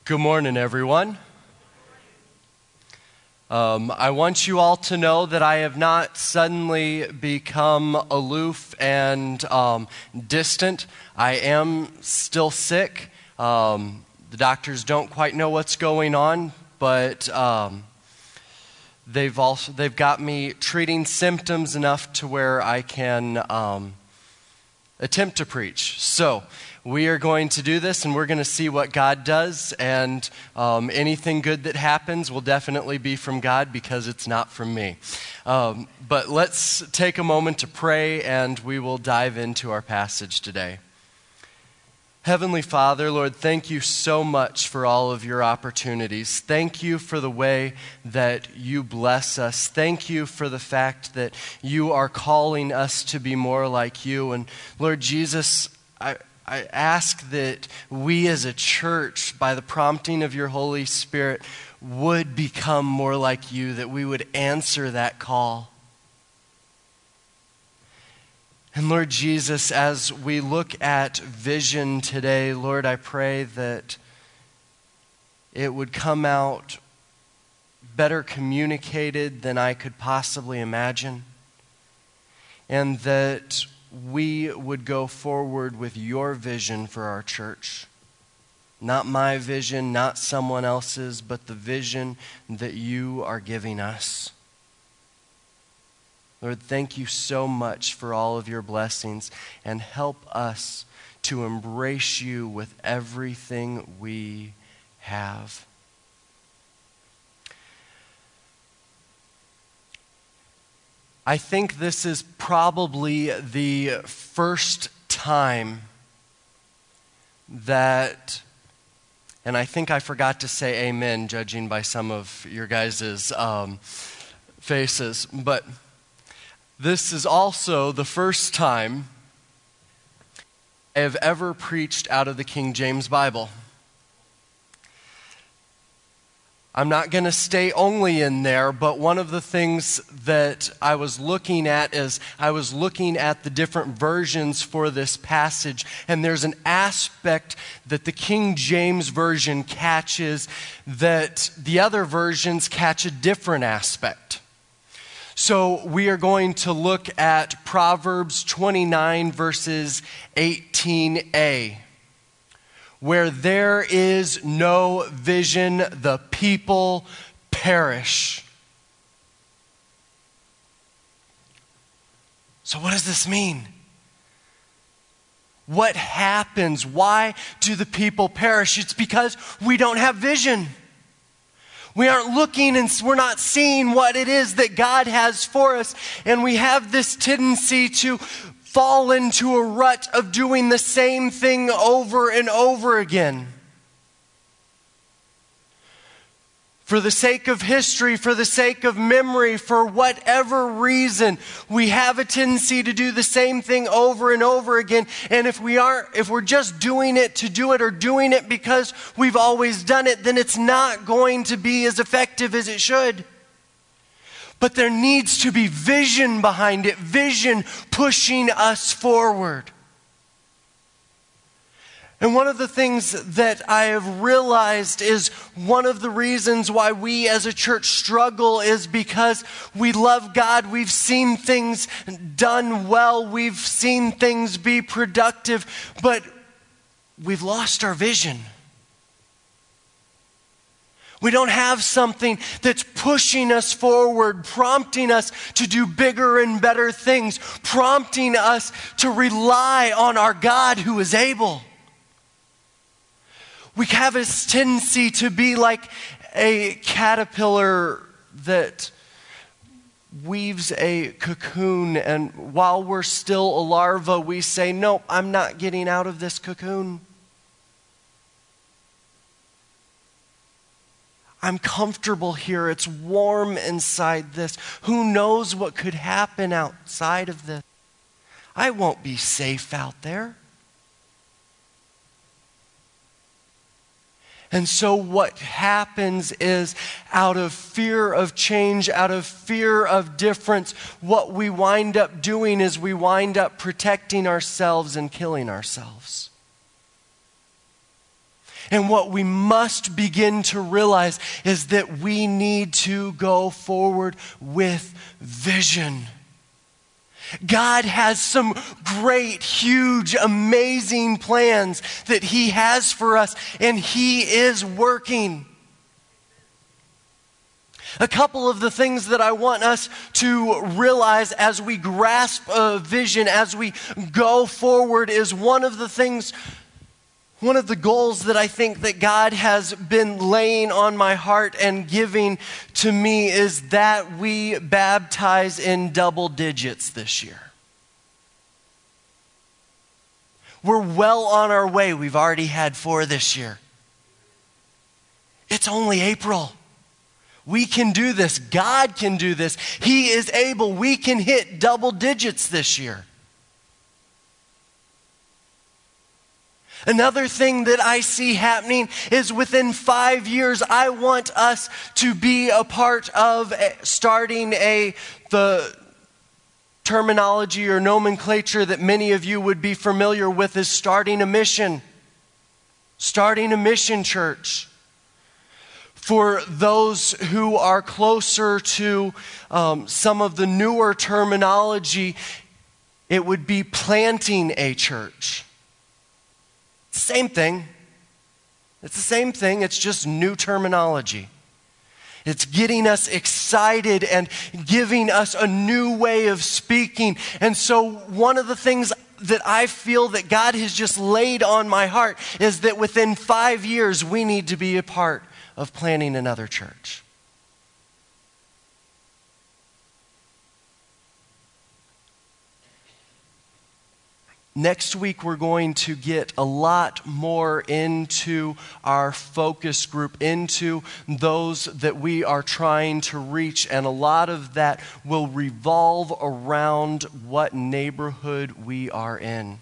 Good morning, everyone. I want you all to know that I have not suddenly become aloof and distant. I am still sick. The doctors don't quite know what's going on, but they've got me treating symptoms enough to where I can attempt to preach. So we are going to do this, and we're going to see what God does, and anything good that happens will definitely be from God because it's not from me. But let's take a moment to pray, and we will dive into our passage today. Heavenly Father, Lord, thank you so much for all of your opportunities. Thank you for the way that you bless us. Thank you for the fact that you are calling us to be more like you. And Lord Jesus, I ask that we as a church, by the prompting of your Holy Spirit, would become more like you, that we would answer that call. And Lord Jesus, as we look at vision today, Lord, I pray that it would come out better communicated than I could possibly imagine, and that we would go forward with your vision for our church. Not my vision, not someone else's, but the vision that you are giving us. Lord, thank you so much for all of your blessings, and help us to embrace you with everything we have. I think this is probably the first time that, and I think I forgot to say amen, judging by some of your guys' faces, but this is also the first time I have ever preached out of the King James Bible. I'm not going to stay only in there, but one of the things that I was looking at is I was looking at the different versions for this passage, and there's an aspect that the King James Version catches that the other versions catch a different aspect. So we are going to look at Proverbs 29 verses 18a. Where there is no vision, the people perish. So what does this mean? What happens? Why do the people perish? It's because we don't have vision. We aren't looking and we're not seeing what it is that God has for us. And we have this tendency to fall into a rut of doing the same thing over and over again. For the sake of history, for the sake of memory, for whatever reason, we have a tendency to do the same thing over and over again. And if we're just doing it to do it, or doing it because we've always done it, then it's not going to be as effective as it should. But there needs to be vision behind it, vision pushing us forward. And one of the things that I have realized is one of the reasons why we as a church struggle is because we love God. We've seen things done well. We've seen things be productive, but we've lost our vision. We don't have something that's pushing us forward, prompting us to do bigger and better things, prompting us to rely on our God who is able. We have this tendency to be like a caterpillar that weaves a cocoon, and while we're still a larva, we say, "Nope, I'm not getting out of this cocoon. I'm comfortable here. It's warm inside this. Who knows what could happen outside of this? I won't be safe out there." And so what happens is, out of fear of change, out of fear of difference, what we wind up doing is we wind up protecting ourselves and killing ourselves. And what we must begin to realize is that we need to go forward with vision. God has some great, huge, amazing plans that He has for us, and He is working. A couple of the things that I want us to realize as we grasp a vision, as we go forward, is one of the goals that I think that God has been laying on my heart and giving to me is that we baptize in double digits this year. We're well on our way. We've already had 4 this year. It's only April. We can do this. God can do this. He is able. We can hit double digits this year. Another thing that I see happening is within 5 years, I want us to be a part of starting the terminology or nomenclature that many of you would be familiar with is starting a mission. Starting a mission church. For those who are closer to some of the newer terminology, it would be planting a church. Same thing. It's the same thing. It's just new terminology. It's getting us excited and giving us a new way of speaking. And so one of the things that I feel that God has just laid on my heart is that within 5 years, we need to be a part of planning another church. Next week, we're going to get a lot more into our focus group, into those that we are trying to reach, and a lot of that will revolve around what neighborhood we are in.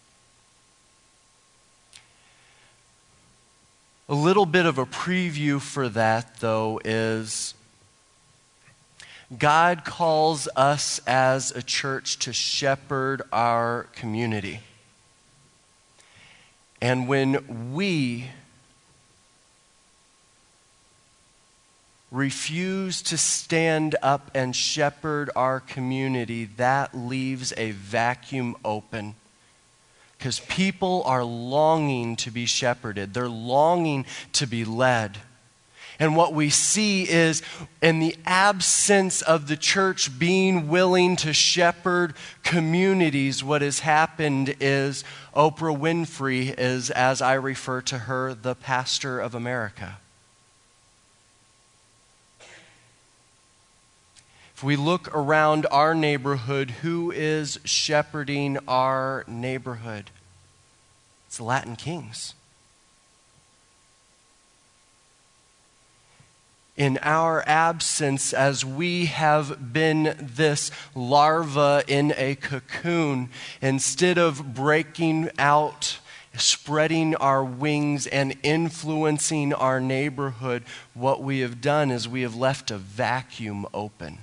A little bit of a preview for that, though, is God calls us as a church to shepherd our community. And when we refuse to stand up and shepherd our community, that leaves a vacuum open. Because people are longing to be shepherded. They're longing to be led. And what we see is, in the absence of the church being willing to shepherd communities, what has happened is Oprah Winfrey is, as I refer to her, the pastor of America. If we look around our neighborhood, who is shepherding our neighborhood? It's the Latin Kings. In our absence, as we have been this larva in a cocoon, instead of breaking out, spreading our wings, and influencing our neighborhood, what we have done is we have left a vacuum open.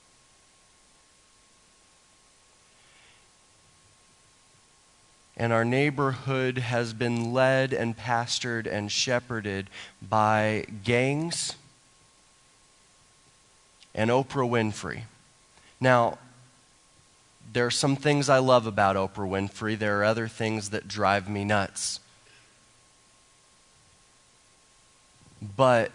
And our neighborhood has been led and pastored and shepherded by gangs and Oprah Winfrey. Now, there are some things I love about Oprah Winfrey. There are other things that drive me nuts. But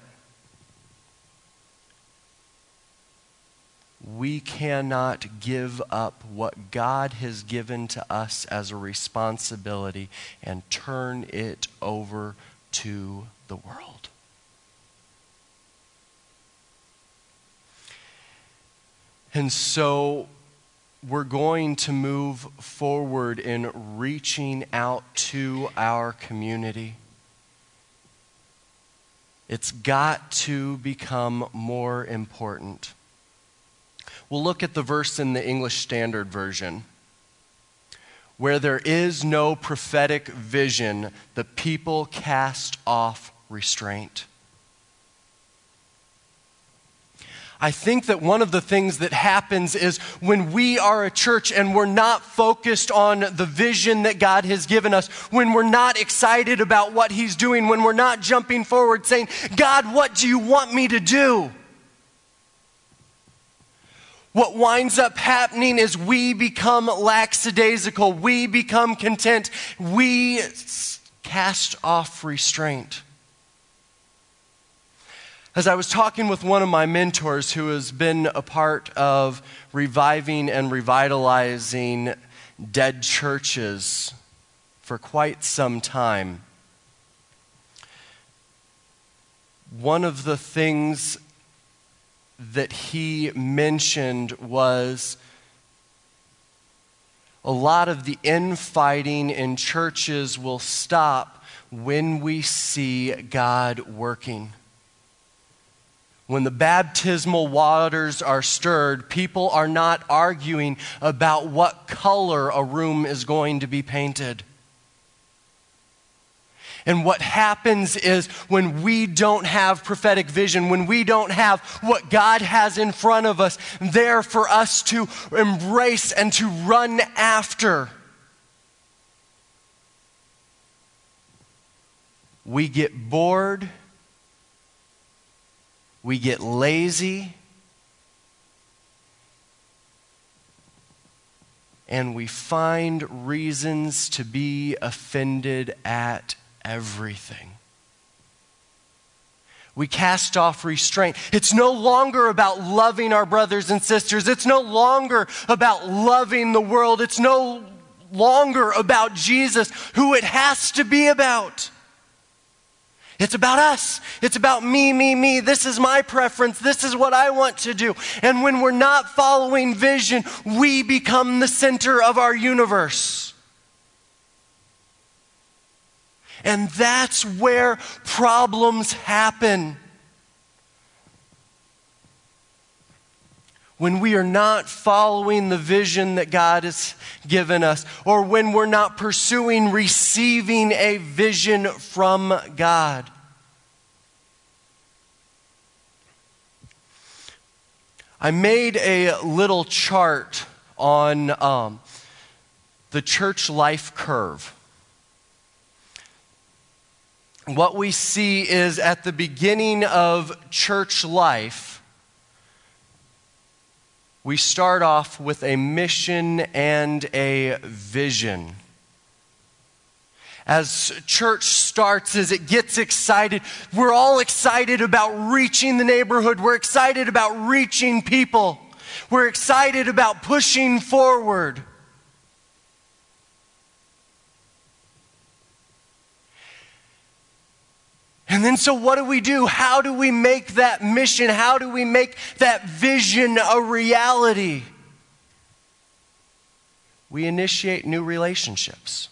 we cannot give up what God has given to us as a responsibility and turn it over to the world. And so we're going to move forward in reaching out to our community. It's got to become more important. We'll look at the verse in the English Standard Version. Where there is no prophetic vision, the people cast off restraint. I think that one of the things that happens is when we are a church and we're not focused on the vision that God has given us, when we're not excited about what He's doing, when we're not jumping forward saying, God, what do you want me to do? What winds up happening is we become lackadaisical, we become content, we cast off restraint. As I was talking with one of my mentors who has been a part of reviving and revitalizing dead churches for quite some time, one of the things that he mentioned was a lot of the infighting in churches will stop when we see God working. When the baptismal waters are stirred, people are not arguing about what color a room is going to be painted. And what happens is when we don't have prophetic vision, when we don't have what God has in front of us there for us to embrace and to run after, we get bored. We get lazy, and we find reasons to be offended at everything. We cast off restraint. It's no longer about loving our brothers and sisters. It's no longer about loving the world. It's no longer about Jesus, who it has to be about. It's about us. It's about me. This is my preference. This is what I want to do. And when we're not following vision, we become the center of our universe. And that's where problems happen. When we are not following the vision that God has given us, or when we're not pursuing receiving a vision from God. I made a little chart on the church life curve. What we see is at the beginning of church life, we start off with a mission and a vision. As church starts, as it gets excited, we're all excited about reaching the neighborhood. We're excited about reaching people. We're excited about pushing forward. And then so what do? How do we make that mission? How do we make that vision a reality? We initiate new relationships.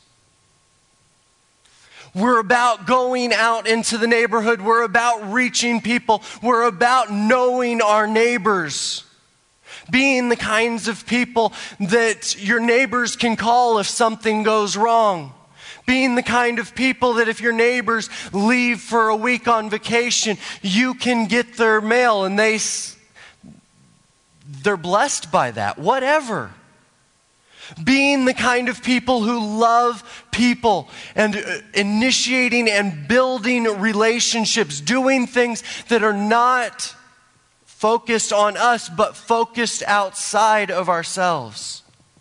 We're about going out into the neighborhood. We're about reaching people. We're about knowing our neighbors. Being the kinds of people that your neighbors can call if something goes wrong. Being the kind of people that if your neighbors leave for a week on vacation, you can get their mail and they're blessed by that, whatever. Being the kind of people who love people and initiating and building relationships, doing things that are not focused on us, but focused outside of ourselves.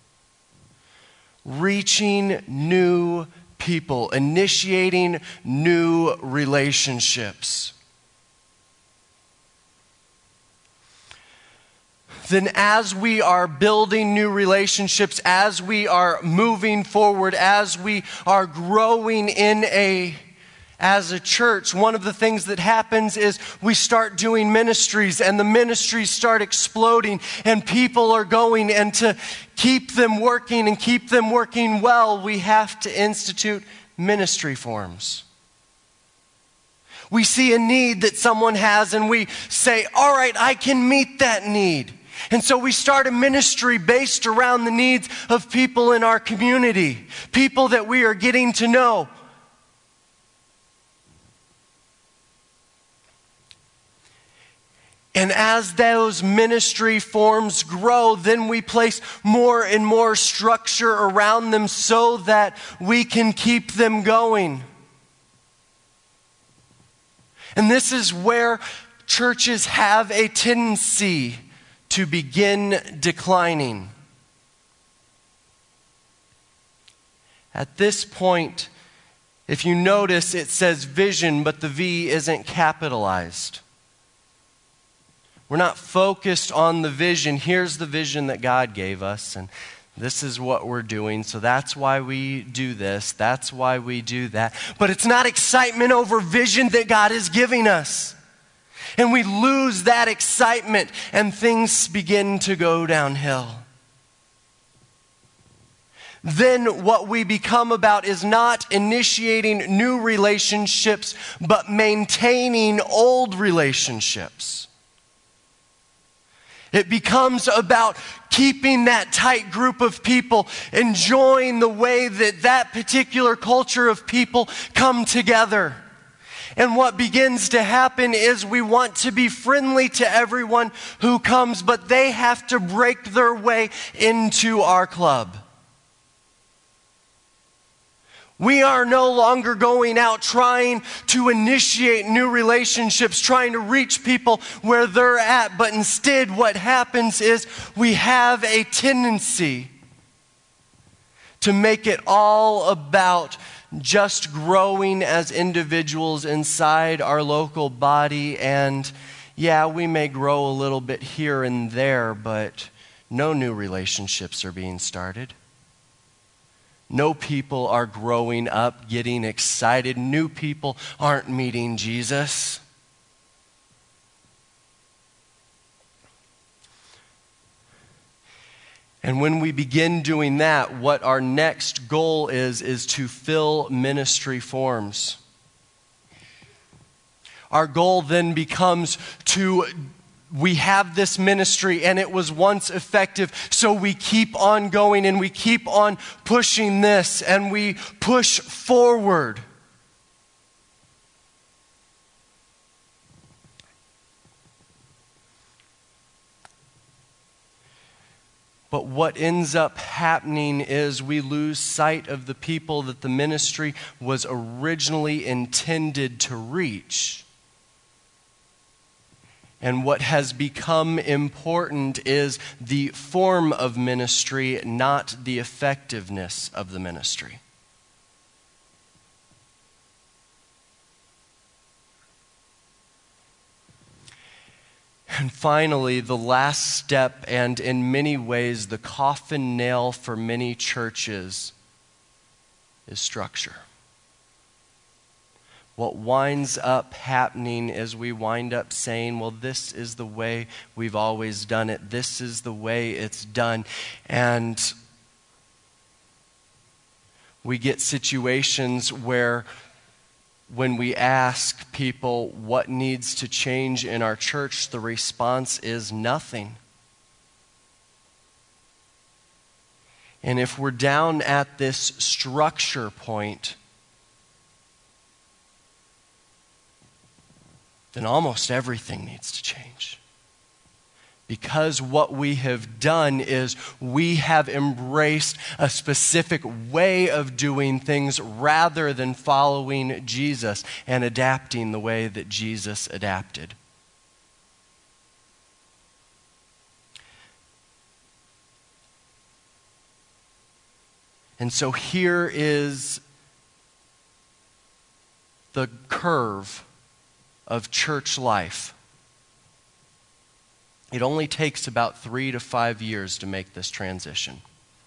Reaching new people, initiating new relationships. Then as we are building new relationships, as we are moving forward, as we are growing as a church, one of the things that happens is we start doing ministries, and the ministries start exploding, and people are going, and to keep them working and keep them working well, we have to institute ministry forms. We see a need that someone has, and we say, all right, I can meet that need. And so we start a ministry based around the needs of people in our community, people that we are getting to know. And as those ministry forms grow, then we place more and more structure around them so that we can keep them going. And this is where churches have a tendency to begin declining. At this point, if you notice, it says vision, but the V isn't capitalized. We're not focused on the vision. Here's the vision that God gave us, and this is what we're doing, so that's why we do this, that's why we do that. But it's not excitement over vision that God is giving us. And we lose that excitement, and things begin to go downhill. Then what we become about is not initiating new relationships, but maintaining old relationships. It becomes about keeping that tight group of people, enjoying the way that that particular culture of people come together. And what begins to happen is we want to be friendly to everyone who comes, but they have to break their way into our club. We are no longer going out trying to initiate new relationships, trying to reach people where they're at, but instead what happens is we have a tendency to make it all about just growing as individuals inside our local body. And yeah, we may grow a little bit here and there, but no new relationships are being started. No people are growing up, getting excited. New people aren't meeting Jesus. And when we begin doing that, what our next goal is to fill ministry forms. Our goal then becomes we have this ministry and it was once effective, so we keep on going and we keep on pushing this and we push forward. But what ends up happening is we lose sight of the people that the ministry was originally intended to reach. And what has become important is the form of ministry, not the effectiveness of the ministry. And finally, the last step, and in many ways the coffin nail for many churches, is structure. What winds up happening is we wind up saying, well, this is the way we've always done it. This is the way it's done. And we get situations where when we ask people what needs to change in our church, the response is nothing. And if we're down at this structure point, then almost everything needs to change. Because what we have done is we have embraced a specific way of doing things rather than following Jesus and adapting the way that Jesus adapted. And so here is the curve of church life. It only takes about 3 to 5 years to make this transition.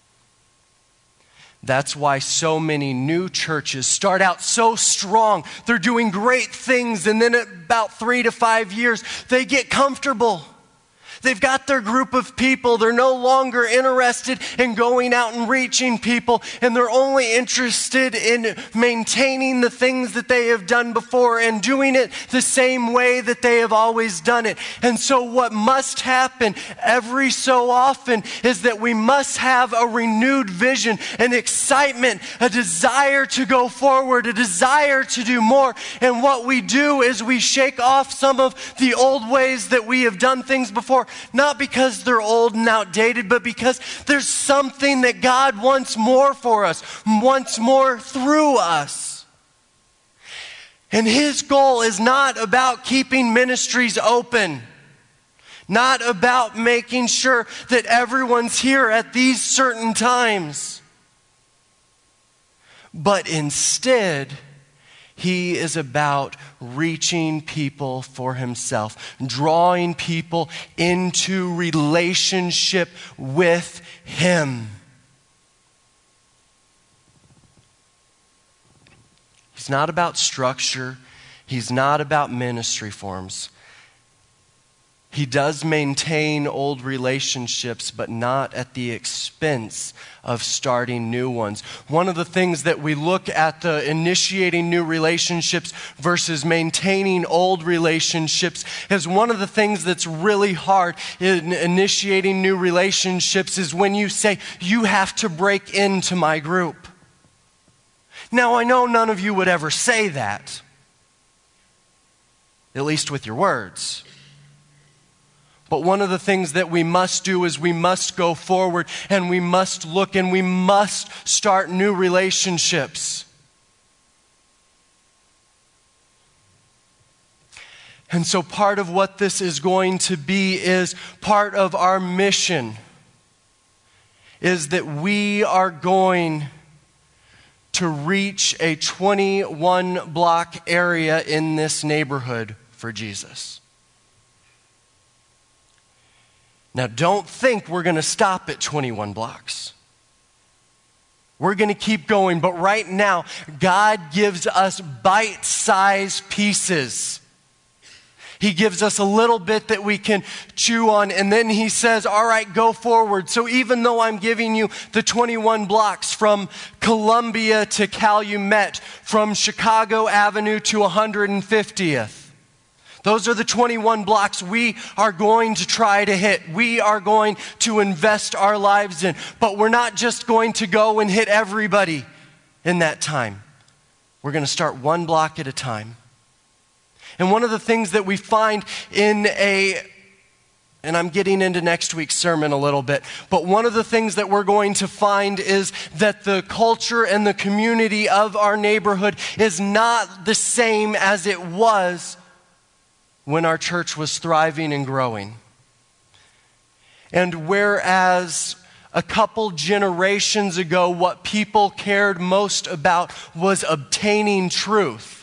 That's why so many new churches start out so strong. They're doing great things, and then at about 3 to 5 years, they get comfortable. They've got their group of people. They're no longer interested in going out and reaching people, and they're only interested in maintaining the things that they have done before and doing it the same way that they have always done it. And so what must happen every so often is that we must have a renewed vision, an excitement, a desire to go forward, a desire to do more. And what we do is we shake off some of the old ways that we have done things before. Not because they're old and outdated, but because there's something that God wants more for us, wants more through us. And His goal is not about keeping ministries open, not about making sure that everyone's here at these certain times, but instead, He is about reaching people for Himself, drawing people into relationship with Him. He's not about structure. He's not about ministry forms. He does maintain old relationships, but not at the expense of starting new ones. One of the things that we look at the initiating new relationships versus maintaining old relationships is one of the things that's really hard in initiating new relationships is when you say, you have to break into my group. Now, I know none of you would ever say that, at least with your words. But one of the things that we must do is we must go forward and we must look and we must start new relationships. And so part of what this is going to be is part of our mission is that we are going to reach a 21 block area in this neighborhood for Jesus. Now, don't think we're going to stop at 21 blocks. We're going to keep going, but right now, God gives us bite-sized pieces. He gives us a little bit that we can chew on, and then He says, all right, go forward. So even though I'm giving you the 21 blocks from Columbia to Calumet, from Chicago Avenue to 150th, those are the 21 blocks we are going to try to hit. We are going to invest our lives in. But we're not just going to go and hit everybody in that time. We're going to start one block at a time. And one of the things that we find and I'm getting into next week's sermon a little bit, but one of the things that we're going to find is that the culture and the community of our neighborhood is not the same as it was when our church was thriving and growing. And whereas a couple generations ago, what people cared most about was obtaining truth.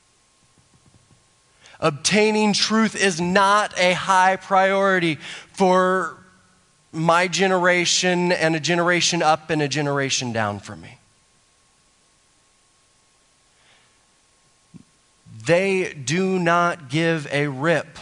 Obtaining truth is not a high priority for my generation and a generation up and a generation down from me. They do not give a rip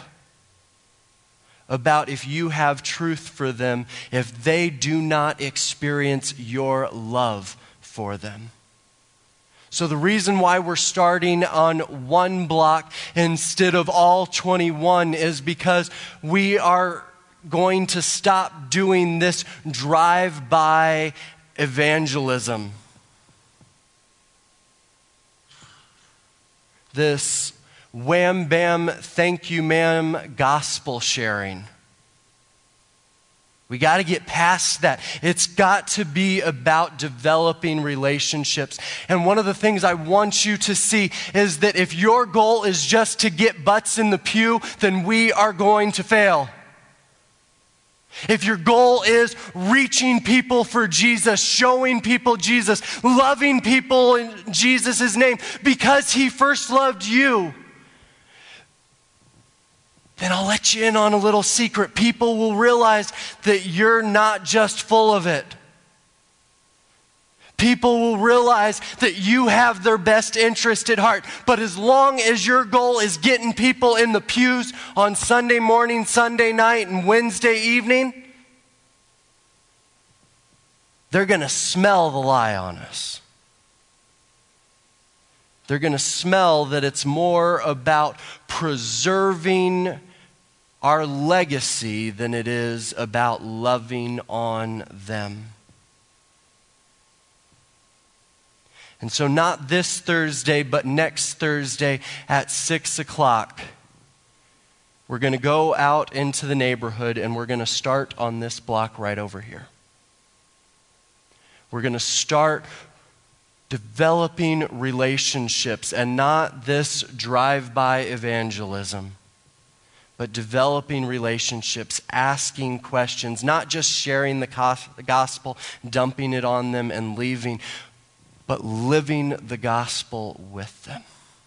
about if you have truth for them if they do not experience your love for them. So the reason why we're starting on one block instead of all 21 is because we are going to stop doing this drive-by evangelism. This wham bam, thank you ma'am gospel sharing. We got to get past that. It's got to be about developing relationships. And one of the things I want you to see is that if your goal is just to get butts in the pew, then we are going to fail. If your goal is reaching people for Jesus, showing people Jesus, loving people in Jesus' name because He first loved you, then I'll let you in on a little secret. People will realize that you're not just full of it. People will realize that you have their best interest at heart. But as long as your goal is getting people in the pews on Sunday morning, Sunday night, and Wednesday evening, they're going to smell the lie on us. They're going to smell that it's more about preserving our legacy than it is about loving on them. And so not this Thursday, but next Thursday at 6 o'clock, we're going to go out into the neighborhood and we're going to start on this block right over here. We're going to start developing relationships, and not this drive-by evangelism, but developing relationships, asking questions, not just sharing the gospel, dumping it on them and leaving, but living the gospel with them.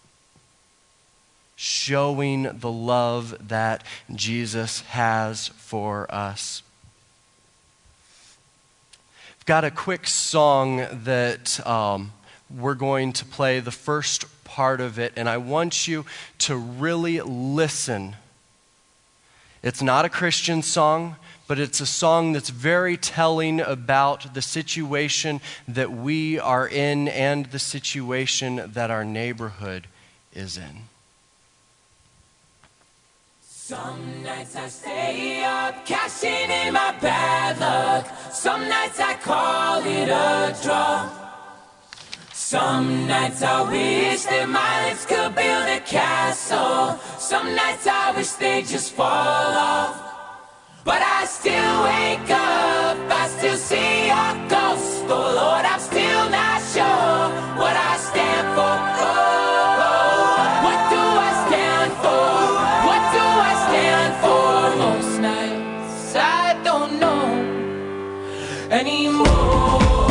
Showing the love that Jesus has for us. I've got a quick song that we're going to play, the first part of it, and I want you to really listen. It's not a Christian song, but it's a song that's very telling about the situation that we are in and the situation that our neighborhood is in. Some nights I stay up, cashing in my bad luck. Some nights I call it a draw. Some nights I wish that my lips could build a castle. Some nights I wish they'd just fall off. But I still wake up, I still see your ghost. Oh Lord, I'm still not sure what I stand for. What do I stand for? What do I stand for? Most nights I don't know anymore.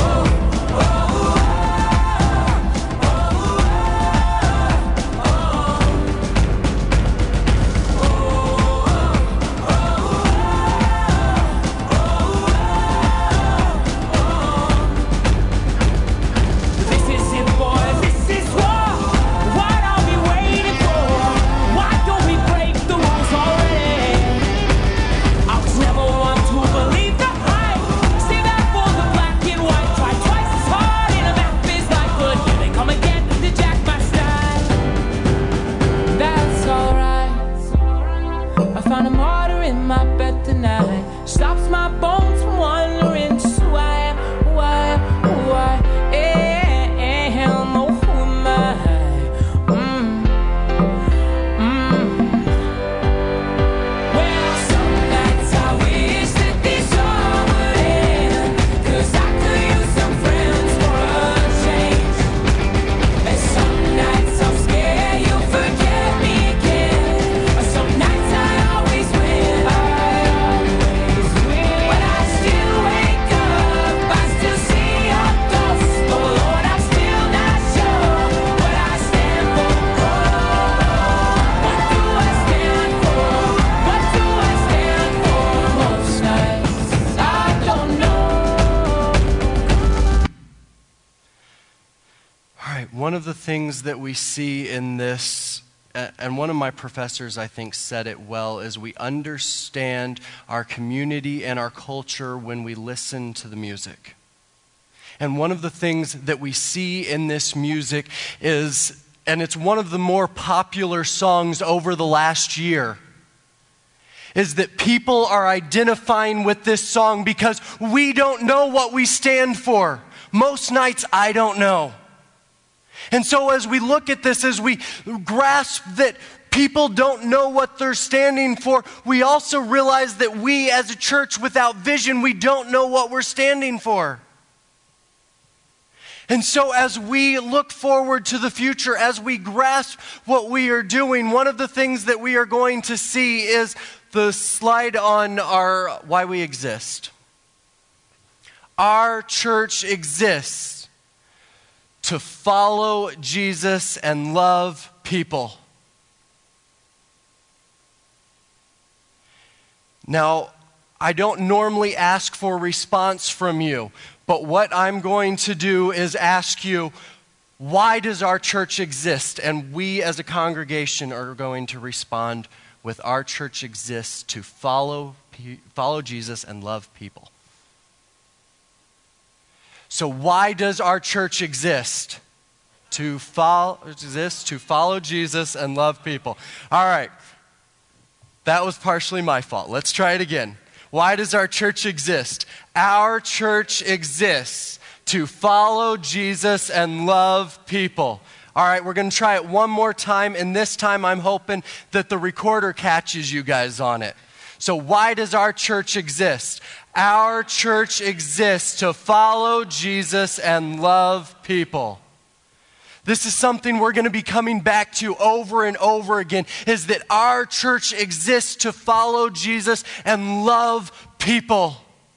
Stops my bones from wondering just who I am, who I am, oh, who am I? Well, some nights I wish that this all would end, 'cause I could use some friends for a change. And some nights I'm scared you'll forget me again. Some nights I always win. One of the things that we see in this, and one of my professors I think said it well, is we understand our community and our culture when we listen to the music. And one of the things that we see in this music is, and it's one of the more popular songs over the last year, is that people are identifying with this song because we don't know what we stand for. Most nights I don't know. And so as we look at this, as we grasp that people don't know what they're standing for, we also realize that we as a church without vision, we don't know what we're standing for. And so as we look forward to the future, as we grasp what we are doing, one of the things that we are going to see is the slide on our why we exist. Our church exists to follow Jesus and love people. Now, I don't normally ask for response from you, but what I'm going to do is ask you, why does our church exist? And we as a congregation are going to respond with, our church exists to follow Jesus and love people. So why does our church exist? To follow Jesus and love people. All right. That was partially my fault. Let's try it again. Why does our church exist? Our church exists to follow Jesus and love people. All right, we're going to try it one more time, and this time I'm hoping that the recorder catches you guys on it. So why does our church exist? Our church exists to follow Jesus and love people. This is something we're going to be coming back to over and over again, is that our church exists to follow Jesus and love people.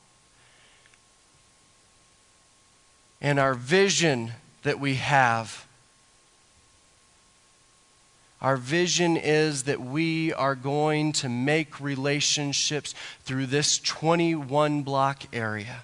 And our vision that we have, our vision is that we are going to make relationships through this 21 block area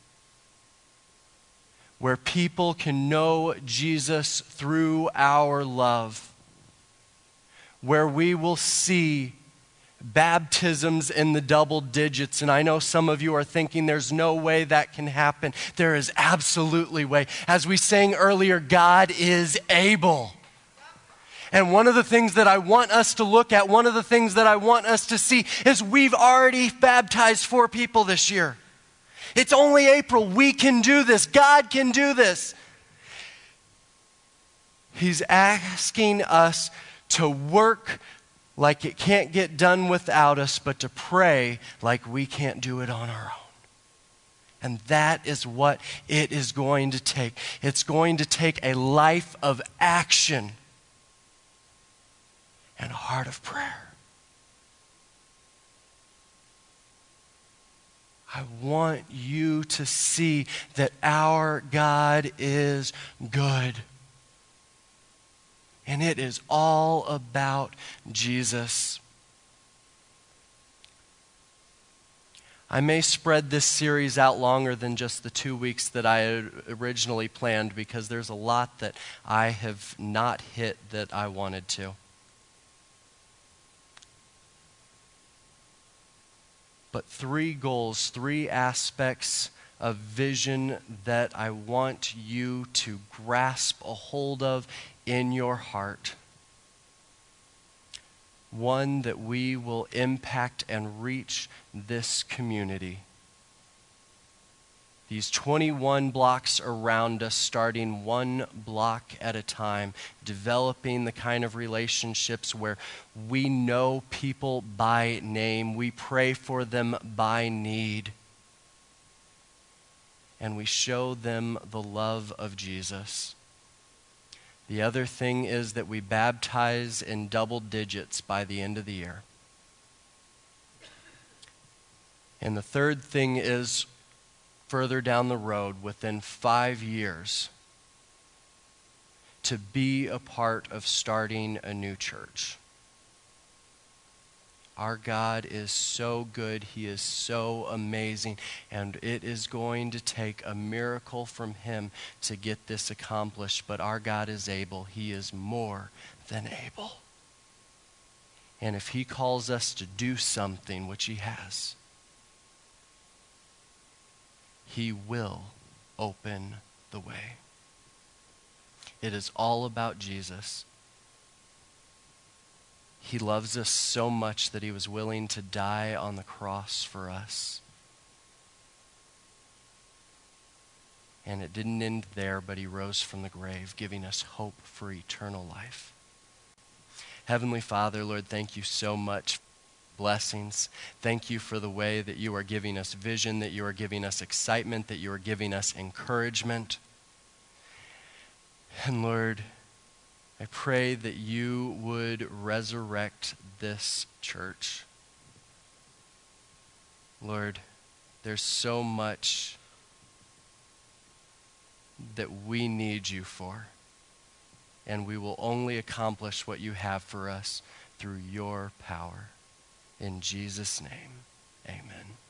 where people can know Jesus through our love, where we will see baptisms in the double digits. And I know some of you are thinking there's no way that can happen. There is absolutely way. As we sang earlier, God is able. And one of the things that I want us to look at, one of the things that I want us to see is we've already baptized 4 people this year. It's only April. We can do this. God can do this. He's asking us to work like it can't get done without us, but to pray like we can't do it on our own. And that is what it is going to take. It's going to take a life of action and a heart of prayer. I want you to see that our God is good. And it is all about Jesus. I may spread this series out longer than just the 2 weeks that I had originally planned, because there's a lot that I have not hit that I wanted to. But 3 goals, 3 aspects of vision that I want you to grasp a hold of in your heart. 1, that we will impact and reach this community. These 21 blocks around us, starting 1 block at a time, developing the kind of relationships where we know people by name, we pray for them by need, and we show them the love of Jesus. The other thing is that we baptize in double digits by the end of the year. And the third thing is, further down the road, within 5 years, to be a part of starting a new church. Our God is so good. He is so amazing. And it is going to take a miracle from Him to get this accomplished. But our God is able. He is more than able. And if He calls us to do something, which He has, He will open the way. It is all about Jesus. He loves us so much that He was willing to die on the cross for us. And it didn't end there, but He rose from the grave, giving us hope for eternal life. Heavenly Father, Lord, thank You so much. Blessings. Thank You for the way that You are giving us vision, that You are giving us excitement, that You are giving us encouragement. And Lord, I pray that You would resurrect this church. Lord, there's so much that we need You for, and we will only accomplish what You have for us through Your power. In Jesus' name, amen.